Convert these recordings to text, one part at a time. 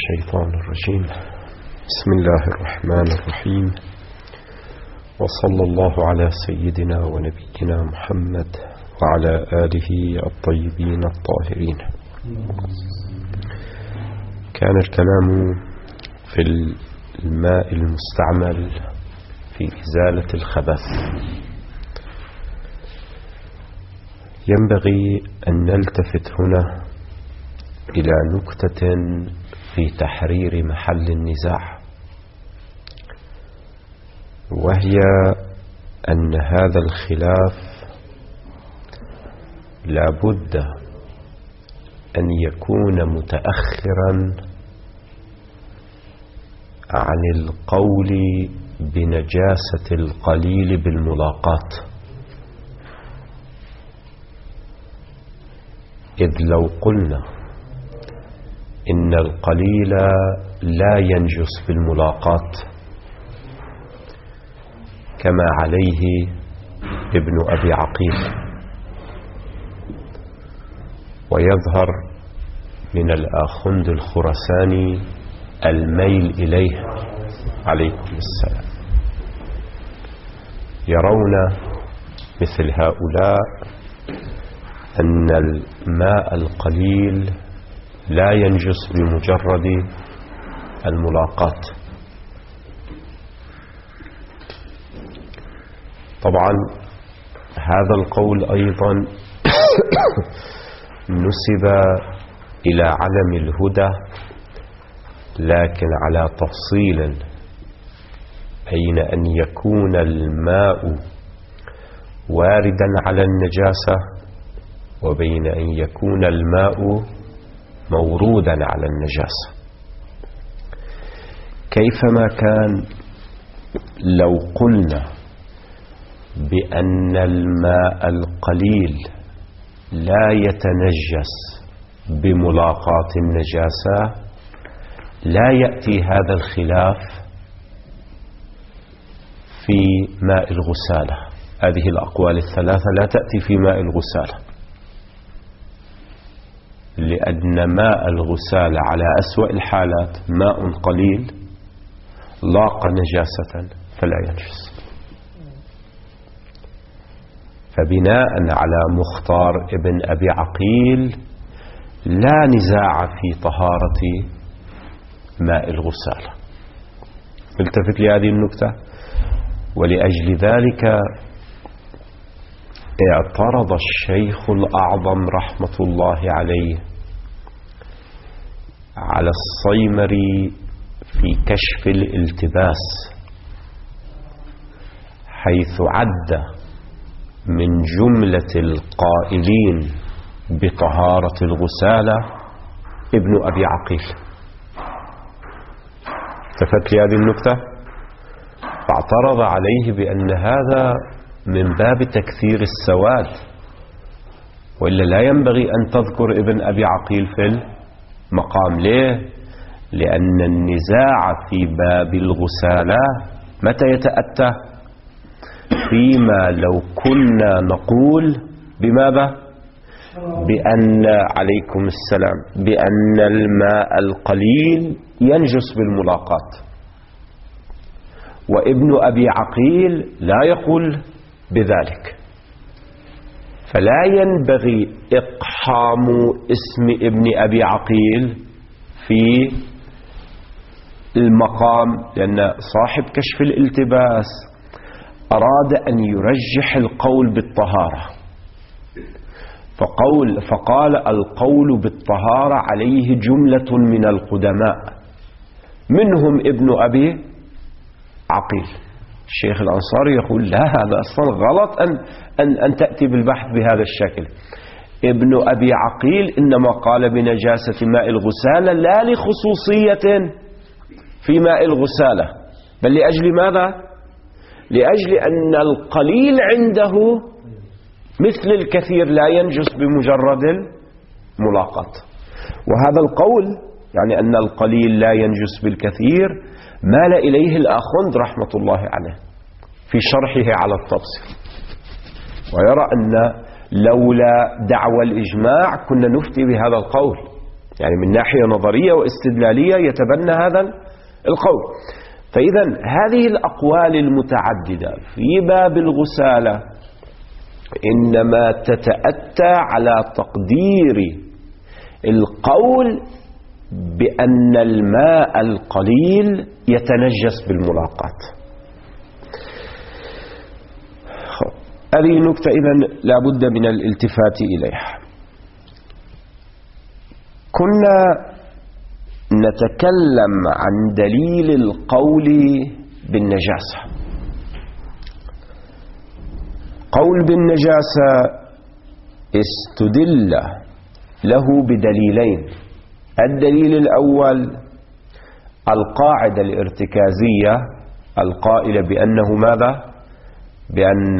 الشيطان الرجيم. بسم الله الرحمن الرحيم، وصلى الله على سيدنا ونبينا محمد وعلى آله الطيبين الطاهرين. كان الكلام في الماء المستعمل في إزالة الخبث. ينبغي أن نلتفت هنا إلى نكتة في تحرير محل النزاع، وهي أن هذا الخلاف لا بد أن يكون متأخرا عن القول بنجاسة القليل بالملاقات، إذ لو قلنا إن القليل لا ينجس بالملاقات كما عليه ابن أبي عقيل، ويظهر من الآخند الخرساني الميل إليه عليكم السلام، يرون مثل هؤلاء أن الماء القليل لا ينجس بمجرد الملاقات. طبعا هذا القول أيضا نسب إلى علم الهدى، لكن على تفصيل، بين أن يكون الماء واردا على النجاسة وبين أن يكون الماء مورودا على النجاسة. كيفما كان، لو قلنا بأن الماء القليل لا يتنجس بملاقاة النجاسة لا يأتي هذا الخلاف في ماء الغسالة. هذه الأقوال الثلاثة لا تأتي في ماء الغسالة، لأن ماء الغسالة على أسوأ الحالات ماء قليل لاقى نجاسة فلا ينجس. فبناء على مختار ابن أبي عقيل لا نزاع في طهارة ماء الغسالة. التفت لهذه النكتة. ولأجل ذلك اعترض الشيخ الأعظم رحمة الله عليه على الصيمري في كشف الالتباس، حيث عد من جملة القائلين بطهارة الغسالة ابن أبي عقيل. التفت لهذه النكتة، فاعترض عليه بأن هذا من باب تكثير السواد، وإلا لا ينبغي أن تذكر ابن أبي عقيل في المقام. ليه؟ لأن النزاع في باب الغسالة متى يتأتى؟ فيما لو كنا نقول بماذا؟ بأن عليكم السلام بأن الماء القليل ينجس بالملاقات، وابن أبي عقيل لا يقول بذلك، فلا ينبغي إقحام اسم ابن أبي عقيل في المقام، لأن صاحب كشف الالتباس أراد أن يرجح القول بالطهارة، فقال القول بالطهارة عليه جملة من القدماء منهم ابن أبي عقيل. الشيخ الأنصاري يقول لا، هذا أصلا غلط أن تأتي بالبحث بهذا الشكل. ابن أبي عقيل إنما قال بنجاسة ماء الغسالة لا لخصوصية في ماء الغسالة، بل لأجل ماذا؟ لأجل أن القليل عنده مثل الكثير لا ينجس بمجرد الملاقات. وهذا القول يعني أن القليل لا ينجس بالكثير مال إليه الآخند رحمة الله عليه في شرحه على التبصير، ويرى أن لولا دعوى الإجماع كنا نفتي بهذا القول، يعني من ناحية نظرية واستدلالية يتبنى هذا القول. فإذا هذه الأقوال المتعددة في باب الغسالة إنما تتأتى على تقدير القول بأن الماء القليل يتنجس بالملاقاة. هذه النقطة إذن لا بد من الالتفات إليها. كنا نتكلم عن دليل القول بالنجاسة. قول بالنجاسة استدل له بدليلين. الدليل الأول القاعدة الارتكازية القائلة بأنه ماذا؟ بأن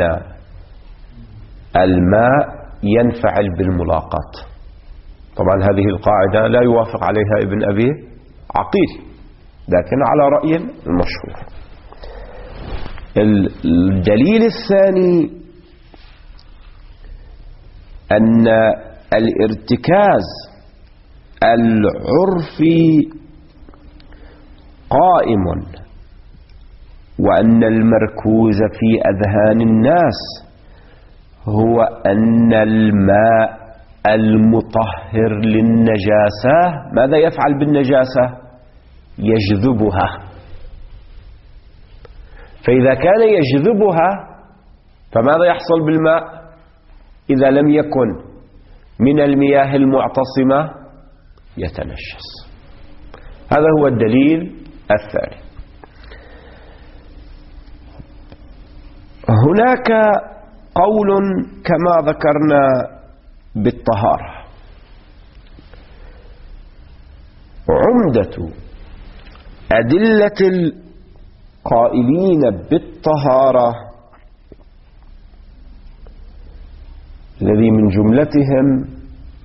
الماء ينفعل بالملاقاة. طبعا هذه القاعدة لا يوافق عليها ابن أبي عقيل، لكن على رأي المشهور. الدليل الثاني أن الارتكاز العرفي قائم، وأن المركوز في أذهان الناس هو أن الماء المطهر للنجاسة ماذا يفعل بالنجاسة؟ يجذبها. فإذا كان يجذبها فماذا يحصل بالماء إذا لم يكن من المياه المعتصمة؟ يتنجس. هذا هو الدليل الثاني. هناك قول كما ذكرنا بالطهارة. عمدة أدلة القائلين بالطهارة الذي من جملتهم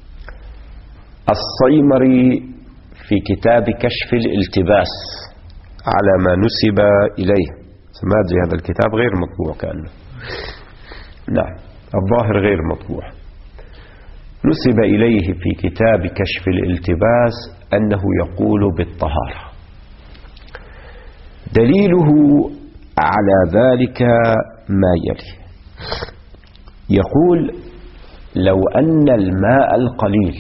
الصيمري في كتاب كشف الالتباس على ما نسب إليه. سمادي هذا الكتاب غير مطبوع كأنه، نعم الظاهر غير مطبوع. نسب إليه في كتاب كشف الالتباس أنه يقول بالطهارة. دليله على ذلك ما يلي. يقول لو أن الماء القليل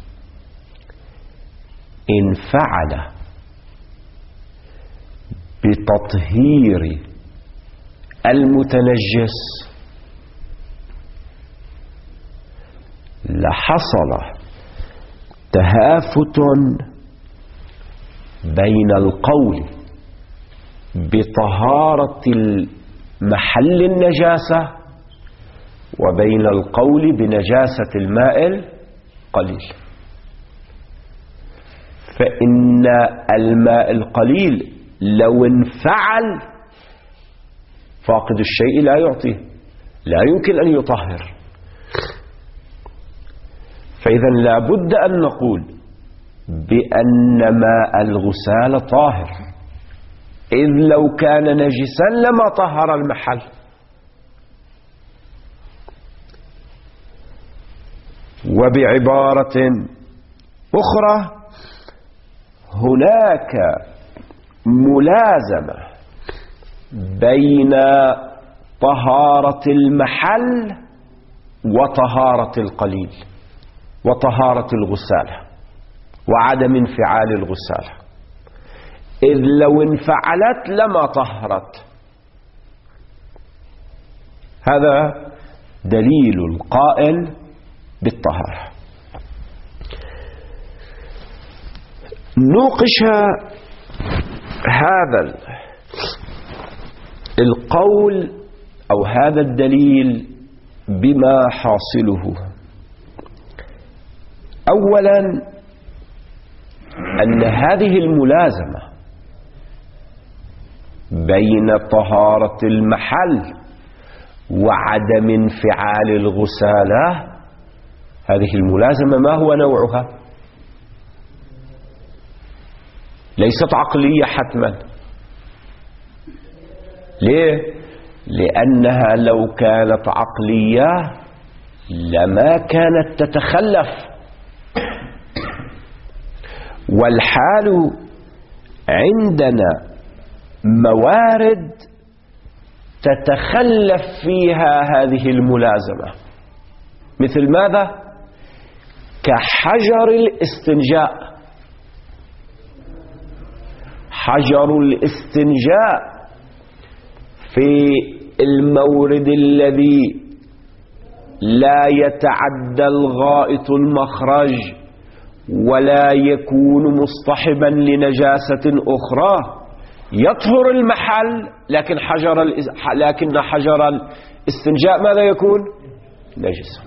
انفعل بتطهير المتنجس لحصل تهافت بين القول بطهارة محل النجاسة وبين القول بنجاسة الماء القليل. فإن الماء القليل لو انفعل فاقد الشيء لا يعطيه، لا يمكن أن يطهر. فإذا لا بد أن نقول بأن ماء الغسال طاهر، إذ لو كان نجسا لما طهر المحل. وبعبارة أخرى هناك ملازمة بين طهارة المحل وطهارة القليل وطهارة الغسالة وعدم انفعال الغسالة، إذ لو انفعلت لما طهرت. هذا دليل القائل بالطهارة. نوقش هذا القول أو هذا الدليل بما حاصله. أولا أن هذه الملازمة بين طهارة المحل وعدم انفعال الغسالة، هذه الملازمة ما هو نوعها؟ ليست عقلية حتما. ليه؟ لأنها لو كانت عقلية لما كانت تتخلف والحال عندنا موارد تتخلف فيها هذه الملازمة، مثل ماذا؟ كحجر الاستنجاء. حجر الاستنجاء في المورد الذي لا يتعدى الغائط المخرج ولا يكون مصطحبا لنجاسة أخرى يطهر المحل، لكن حجر الاستنجاء ماذا يكون؟ نجس.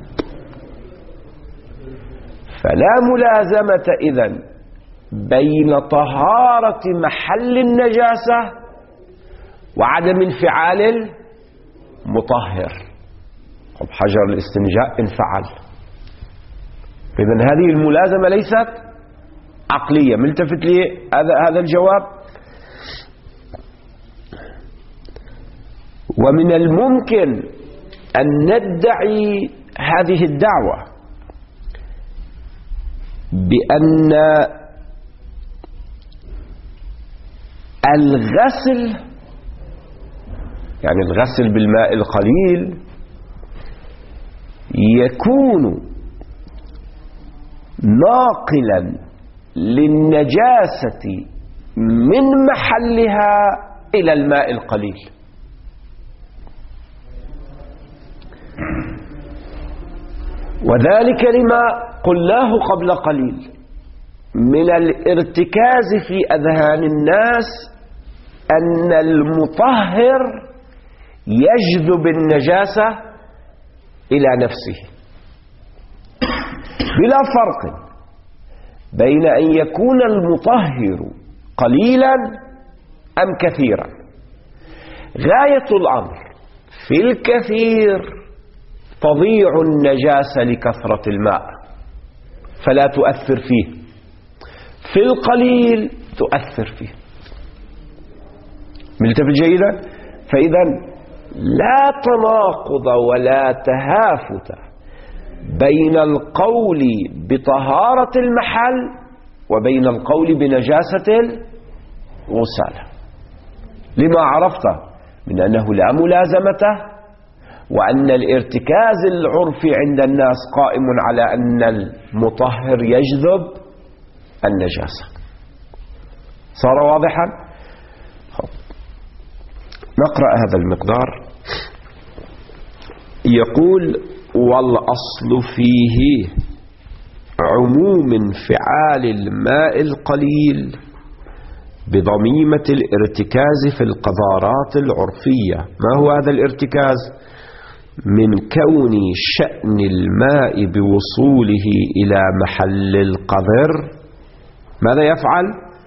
فلا ملازمة إذن بين طهارة محل النجاسة وعدم انفعال المطهر. حجر الاستنجاء انفعل، إذن هذه الملازمة ليست عقلية. ملتفت لي هذا الجواب. ومن الممكن أن ندعي هذه الدعوة بأن الغسل، يعني الغسل بالماء القليل، يكون ناقلا للنجاسة من محلها إلى الماء القليل. وذلك لما قلناه قبل قليل من الارتكاز في أذهان الناس أن المطهر يجذب النجاسة إلى نفسه، بلا فرق بين أن يكون المطهر قليلا أم كثيرا. غاية الأمر في الكثير تضيع النجاسة لكثرة الماء فلا تؤثر فيه، في القليل تؤثر فيه. ملتفت جيدا؟ فإذا لا تناقض ولا تهافت بين القول بطهارة المحل وبين القول بنجاسة الغسالة، لما عرفت من أنه لا ملازمة، وأن الارتكاز العرفي عند الناس قائم على أن المطهر يجذب النجاسة. صار واضحا؟ نقرأ هذا المقدار. يقول: والأصل فيه عموم انفعال الماء القليل بضميمة الارتكاز في القذارات العرفية. ما هو هذا الارتكاز؟ من كون شأن الماء بوصوله إلى محل القذر ماذا يفعل؟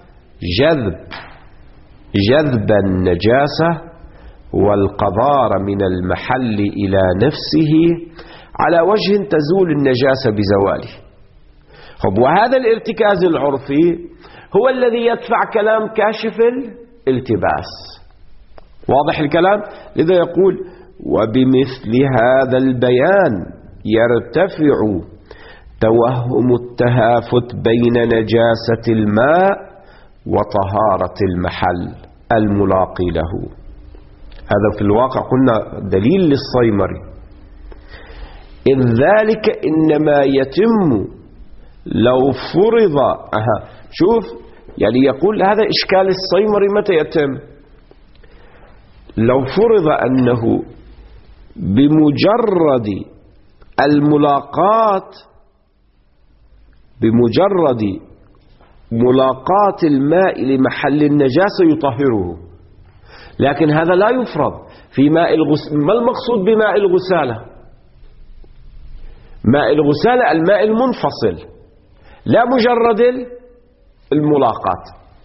جذب النجاسة والقذارة من المحل إلى نفسه على وجه تزول النجاسة بزواله. وهذا الارتكاز العرفي هو الذي يدفع كلام كاشف الالتباس. واضح الكلام؟ لذا يقول: وبمثل هذا البيان يرتفع توهم التهافت بين نجاسة الماء وطهارة المحل الملاقي له. هذا في الواقع قلنا دليل للصيمري، إذ ذلك إنما يتم لو فرض شوف، يعني يقول هذا إشكال الصيمري متى يتم؟ لو فرض أنه بمجرد ملاقاة الماء لمحل النجاسة يطهره، لكن هذا لا يفرض في ماء الغسالة. ما المقصود بماء الغسالة؟ ماء الغسالة الماء المنفصل، لا مجرد الملاقاة.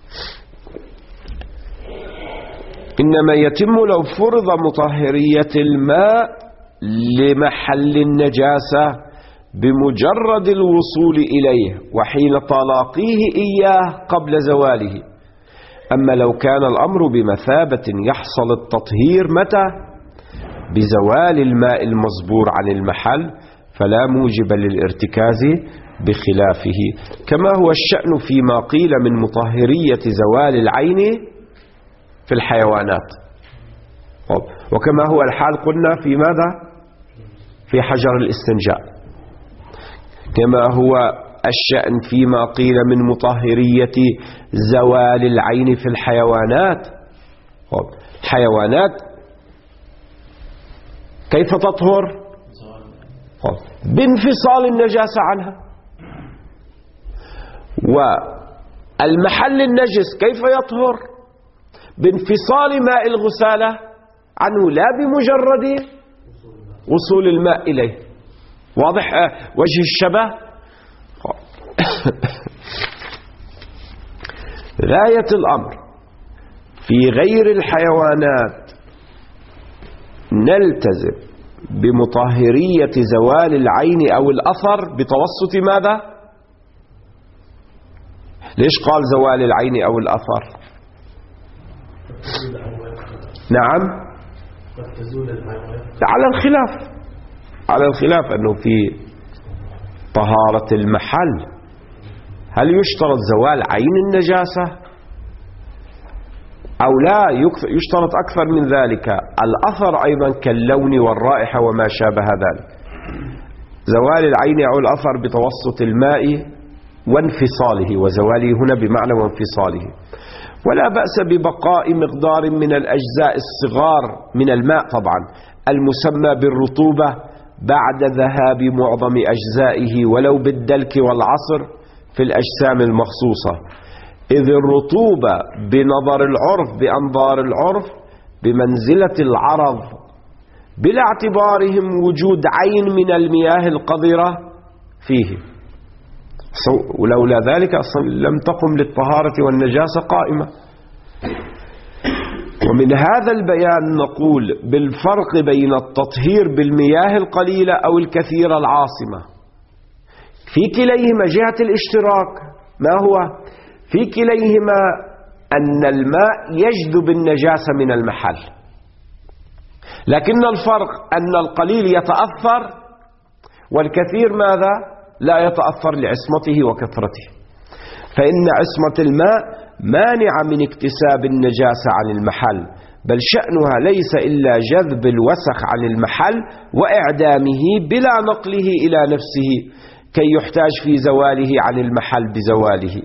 إنما يتم لو فرض مطهرية الماء لمحل النجاسة بمجرد الوصول إليه وحين تلاقيه إياه قبل زواله. أما لو كان الأمر بمثابة يحصل التطهير متى؟ بزوال الماء المصبور عن المحل، فلا موجب للارتكاز بخلافه، كما هو الشأن فيما قيل من مطهرية زوال العين في الحيوانات، وكما هو الحال قلنا في ماذا؟ في حجر الاستنجاء. كما هو الشأن فيما قيل من مطهرية زوال العين في الحيوانات. حيوانات كيف تطهر؟ بانفصال النجاسة عنها. والمحل النجس كيف يطهر؟ بانفصال ماء الغسالة عنه، لا بمجرد وصول الماء إليه. واضح وجه الشبه؟ غاية الأمر في غير الحيوانات نلتزم بمطهرية زوال العين أو الأثر بتوسط ماذا؟ ليش قال زوال العين أو الأثر؟ نعم، على الخلاف أنه في طهارة المحل هل يشترط زوال عين النجاسة أو لا؟ يشترط أكثر من ذلك، الأثر أيضا كاللون والرائحة وما شابه ذلك. زوال العين أو الأثر بتوسط الماء وانفصاله، وزواله هنا بمعنى وانفصاله. ولا بأس ببقاء مقدار من الأجزاء الصغار من الماء طبعا المسمى بالرطوبة بعد ذهاب معظم أجزائه ولو بالدلك والعصر في الأجسام المخصوصة، إذ الرطوبة بنظر العرف بأنظار العرف بمنزلة العرض بلا اعتبارهم وجود عين من المياه القذرة فيه، ولولا ذلك لم تقم للطهارة والنجاسة قائمة. ومن هذا البيان نقول بالفرق بين التطهير بالمياه القليلة أو الكثيرة العاصمة. في كليهما جهة الاشتراك ما هو؟ في كليهما أن الماء يجذب النجاسة من المحل، لكن الفرق أن القليل يتأثر والكثير ماذا؟ لا يتأثر لعصمته وكثرته. فإن عصمة الماء مانعة من اكتساب النجاسة عن المحل، بل شأنها ليس إلا جذب الوسخ عن المحل وإعدامه بلا نقله إلى نفسه كي يحتاج في زواله عن المحل بزواله.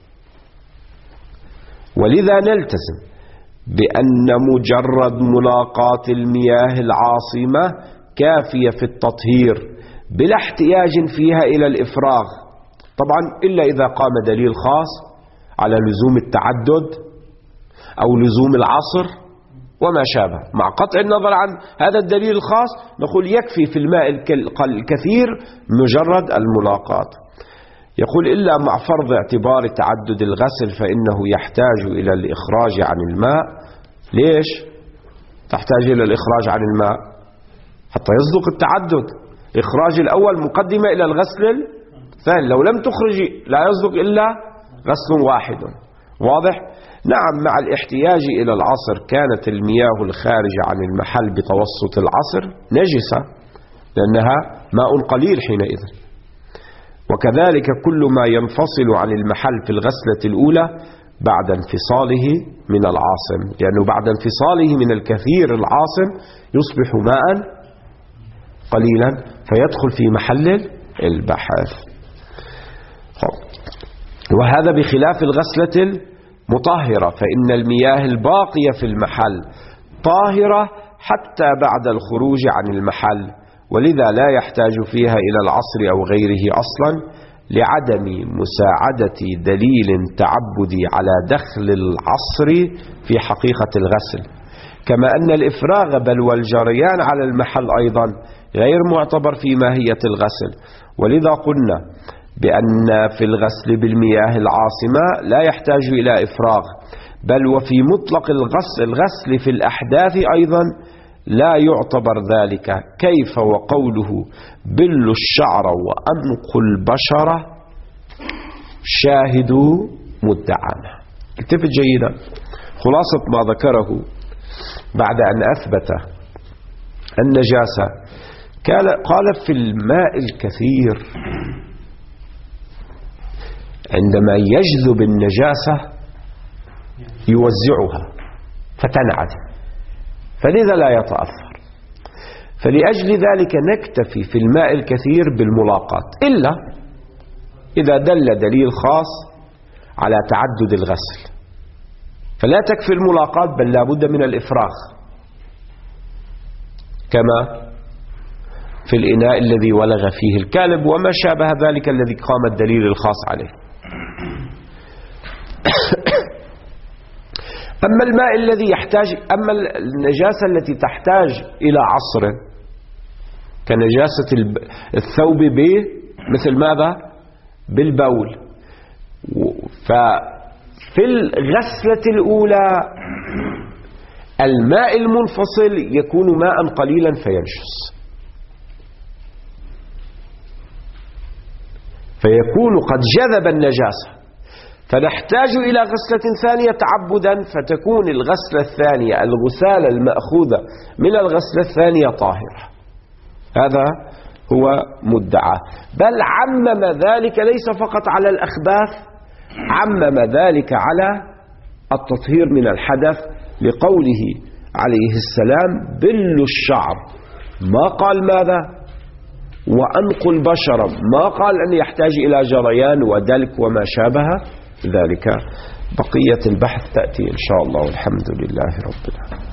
ولذا نلتزم بأن مجرد ملاقاة المياه العاصمة كافية في التطهير بلا احتياج فيها إلى الإفراغ، طبعا إلا إذا قام دليل خاص على لزوم التعدد أو لزوم العصر وما شابه. مع قطع النظر عن هذا الدليل الخاص نقول يكفي في الماء الكثير مجرد الملاقاة. يقول إلا مع فرض اعتبار تعدد الغسل فإنه يحتاج إلى الإخراج عن الماء. ليش تحتاج إلى الإخراج عن الماء؟ حتى يصدق التعدد. إخراج الأول مقدمة إلى الغسل الثاني، لو لم تخرجي لا يصدق إلا غسل واحد. واضح؟ نعم، مع الاحتياج إلى العصر كانت المياه الخارجة عن المحل بتوسط العصر نجسة لأنها ماء قليل حينئذ. وكذلك كل ما ينفصل عن المحل في الغسلة الأولى بعد انفصاله من العاصم، لأنه بعد انفصاله من الكثير العاصم يصبح ماء قليلا فيدخل في محل البحث. وهذا بخلاف الغسلة المطهرة، فإن المياه الباقية في المحل طاهرة حتى بعد الخروج عن المحل، ولذا لا يحتاج فيها إلى العصر أو غيره أصلا لعدم مساعدة دليل تعبدي على دخل العصر في حقيقة الغسل. كما أن الإفراغ بل والجريان على المحل أيضا غير معتبر في ماهية الغسل، ولذا قلنا بأن في الغسل بالمياه العاصمة لا يحتاج إلى إفراغ، بل وفي مطلق الغسل في الأحداث أيضا لا يعتبر ذلك. كيف وقوله بل الشعر وأنق البشرة شاهدوا مدعانا. التفت جيدا، خلاصة ما ذكره بعد أن أثبت النجاسة قال في الماء الكثير عندما يجذب النجاسة يوزعها فتنعدم، فلذا لا يتأثر. فلأجل ذلك نكتفي في الماء الكثير بالملاقاة، إلا إذا دل دليل خاص على تعدد الغسل، فلا تكفي الملاقاة بل لا بد من الإفراغ، كما في الإناء الذي ولغ فيه الكلب وما شابه ذلك الذي قام الدليل الخاص عليه. أما الماء الذي يحتاج، أما النجاسة التي تحتاج إلى عصر كنجاسة الثوب مثل ماذا؟ بالبول. ففي الغسلة الأولى الماء المنفصل يكون ماء قليلا فينشس، فيكون قد جذب النجاسة، فنحتاج إلى غسلة ثانية تعبدا، فتكون الغسلة الثانية الغسالة المأخوذة من الغسلة الثانية طاهرة. هذا هو مدعى. بل عمم ذلك ليس فقط على الأخباث، عمم ذلك على التطهير من الحدث، لقوله عليه السلام بل الشعر، ما قال ماذا؟ وأنقوا البشرة، ما قال أن يحتاج إلى جريان ودلك وما شابه ذلك. بقية البحث تأتي إن شاء الله، والحمد لله رب العالمين.